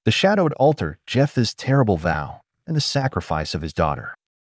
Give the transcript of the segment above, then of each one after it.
The Shadowed Altar, Jephthah's terrible vow, and the sacrifice of his daughter.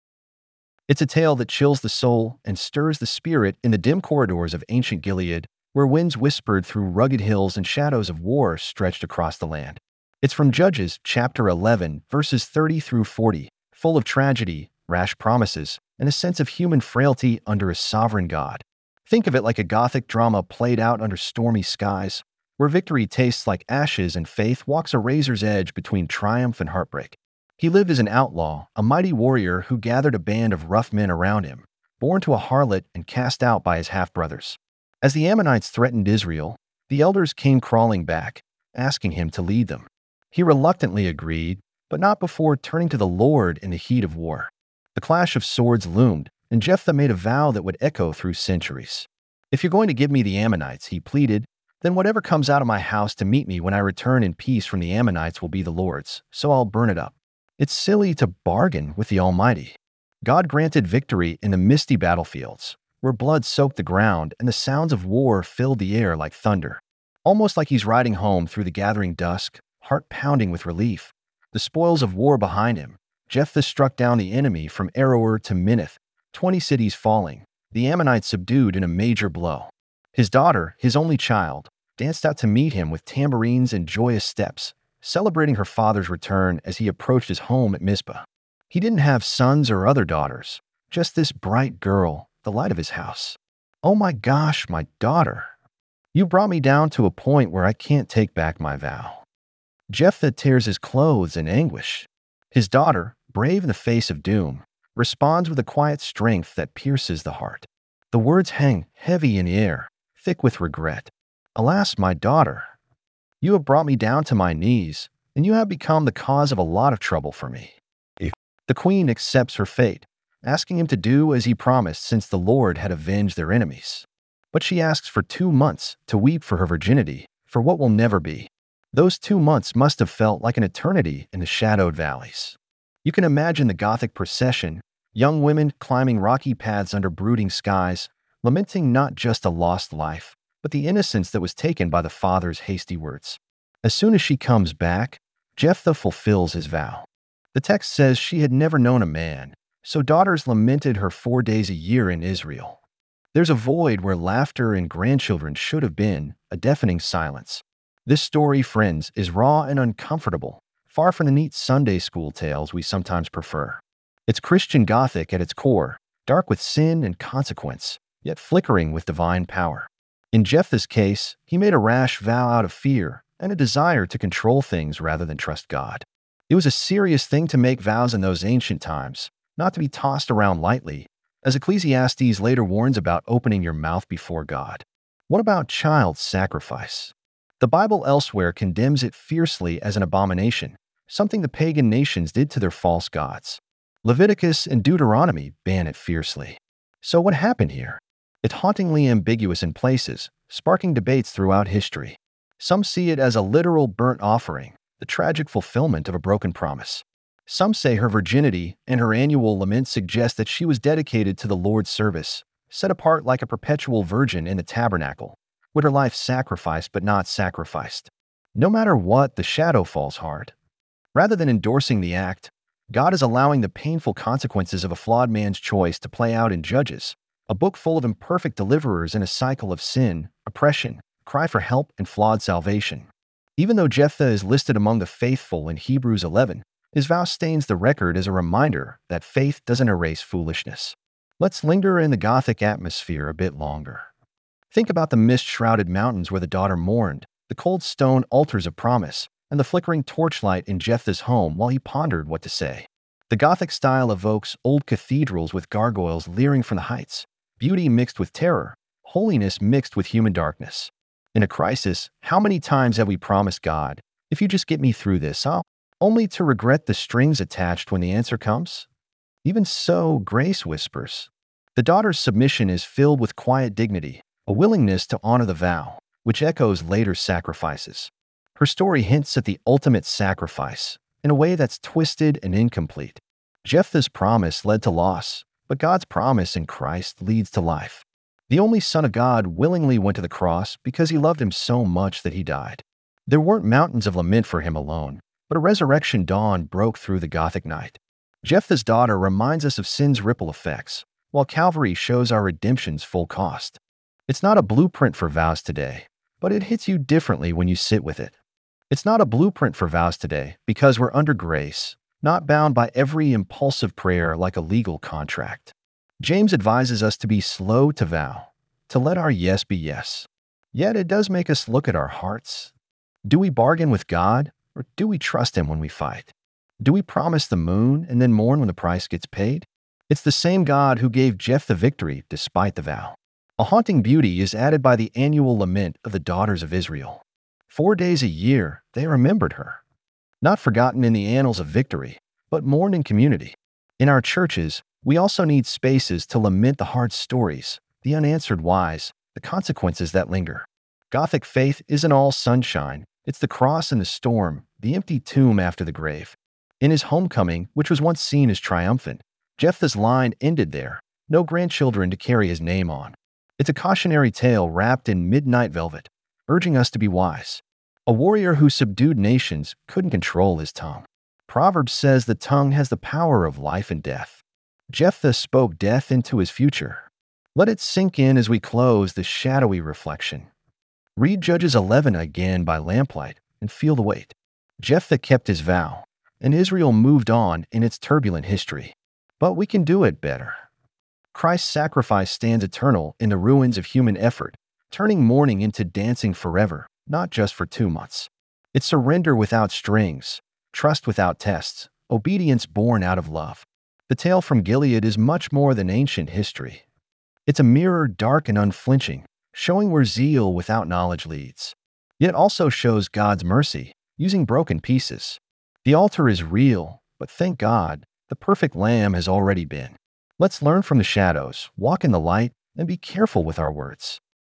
It's a tale that chills the soul and stirs the spirit in the dim corridors of ancient Gilead, where winds whispered through rugged hills and shadows of war stretched across the land. It's from Judges chapter 11, verses 30 through 40, full of tragedy, rash promises, and a sense of human frailty under a sovereign God. Think of it like a Gothic drama played out under stormy skies, where victory tastes like ashes and faith walks a razor's edge between triumph and heartbreak. He lived as an outlaw, a mighty warrior who gathered a band of rough men around him, born to a harlot and cast out by his half-brothers. As the Ammonites threatened Israel, the elders came crawling back, asking him to lead them. He reluctantly agreed, but not before turning to the Lord in the heat of war. The clash of swords loomed, and Jephthah made a vow that would echo through centuries. "If you're going to give me the Ammonites," he pleaded, "then whatever comes out of my house to meet me when I return in peace from the Ammonites will be the Lord's, so I'll burn it up." It's silly to bargain with the Almighty. God granted victory in the misty battlefields, where blood soaked the ground and the sounds of war filled the air like thunder. Almost like he's riding home through the gathering dusk, heart pounding with relief. The spoils of war behind him, Jephthah struck down the enemy from Aroer to Minnith, 20 cities falling, the Ammonites subdued in a major blow. His daughter, his only child, danced out to meet him with tambourines and joyous steps, celebrating her father's return as he approached his home at Mizpah. He didn't have sons or other daughters, just this bright girl, the light of his house. "Oh my gosh, my daughter. You brought me down to a point where I can't take back my vow." Jephthah tears his clothes in anguish. His daughter, brave in the face of doom, responds with a quiet strength that pierces the heart. The words hang heavy in the air, thick with regret. "Alas, my daughter. You have brought me down to my knees, and you have become the cause of a lot of trouble for me." The queen accepts her fate, asking him to do as he promised since the Lord had avenged their enemies. But she asks for 2 months to weep for her virginity, for what will never be. Those 2 months must have felt like an eternity in the shadowed valleys. You can imagine the Gothic procession, young women climbing rocky paths under brooding skies, lamenting not just a lost life, but the innocence that was taken by the father's hasty words. As soon as she comes back, Jephthah fulfills his vow. The text says she had never known a man, so daughters lamented her 4 days a year in Israel. There's a void where laughter and grandchildren should have been, a deafening silence. This story, friends, is raw and uncomfortable, far from the neat Sunday school tales we sometimes prefer. It's Christian Gothic at its core, dark with sin and consequence, yet flickering with divine power. In Jephthah's case, he made a rash vow out of fear and a desire to control things rather than trust God. It was a serious thing to make vows in those ancient times, not to be tossed around lightly, as Ecclesiastes later warns about opening your mouth before God. What about child sacrifice? The Bible elsewhere condemns it fiercely as an abomination, something the pagan nations did to their false gods. Leviticus and Deuteronomy ban it fiercely. So what happened here? It's hauntingly ambiguous in places, sparking debates throughout history. Some see it as a literal burnt offering, the tragic fulfillment of a broken promise. Some say her virginity and her annual lament suggest that she was dedicated to the Lord's service, set apart like a perpetual virgin in the tabernacle, with her life sacrificed but not sacrificed. No matter what, the shadow falls hard. Rather than endorsing the act, God is allowing the painful consequences of a flawed man's choice to play out in Judges, a book full of imperfect deliverers in a cycle of sin, oppression, cry for help, and flawed salvation. Even though Jephthah is listed among the faithful in Hebrews 11, his vow stains the record as a reminder that faith doesn't erase foolishness. Let's linger in the Gothic atmosphere a bit longer. Think about the mist-shrouded mountains where the daughter mourned, the cold stone altars of promise, and the flickering torchlight in Jephthah's home while he pondered what to say. The Gothic style evokes old cathedrals with gargoyles leering from the heights, beauty mixed with terror, holiness mixed with human darkness. In a crisis, how many times have we promised God, "If you just get me through this, only to regret the strings attached when the answer comes?" Even so, grace whispers. The daughter's submission is filled with quiet dignity, a willingness to honor the vow, which echoes later sacrifices. Her story hints at the ultimate sacrifice, in a way that's twisted and incomplete. Jephthah's promise led to loss, but God's promise in Christ leads to life. The only Son of God willingly went to the cross because he loved him so much that he died. There weren't mountains of lament for him alone. but a resurrection dawn broke through the Gothic night. Jephthah's daughter reminds us of sin's ripple effects, while Calvary shows our redemption's full cost. It's not a blueprint for vows today, but it hits you differently when you sit with it. It's not a blueprint for vows today because we're under grace, not bound by every impulsive prayer like a legal contract. James advises us to be slow to vow, to let our yes be yes. Yet it does make us look at our hearts. Do we bargain with God, or do we trust Him when we fight? Do we promise the moon and then mourn when the price gets paid? It's the same God who gave Jephthah victory despite the vow. A haunting beauty is added by the annual lament of the daughters of Israel. 4 days a year, they remembered her. Not forgotten in the annals of victory, but mourned in community. In our churches, we also need spaces to lament the hard stories, the unanswered whys, the consequences that linger. Gothic faith isn't all sunshine. It's the cross in the storm, the empty tomb after the grave. In his homecoming, which was once seen as triumphant, Jephthah's line ended there, no grandchildren to carry his name on. It's a cautionary tale wrapped in midnight velvet, urging us to be wise. A warrior who subdued nations couldn't control his tongue. Proverbs says the tongue has the power of life and death. Jephthah spoke death into his future. Let it sink in as we close this shadowy reflection. Read Judges 11 again by lamplight and feel the weight. Jephthah kept his vow, and Israel moved on in its turbulent history. But we can do it better. Christ's sacrifice stands eternal in the ruins of human effort, turning mourning into dancing forever, not just for 2 months. It's surrender without strings, trust without tests, obedience born out of love. The tale from Gilead is much more than ancient history. It's a mirror dark and unflinching, showing where zeal without knowledge leads. Yet it also shows God's mercy, using broken pieces. The altar is real, but thank God, the perfect lamb has already been. Let's learn from the shadows, walk in the light, and be careful with our words.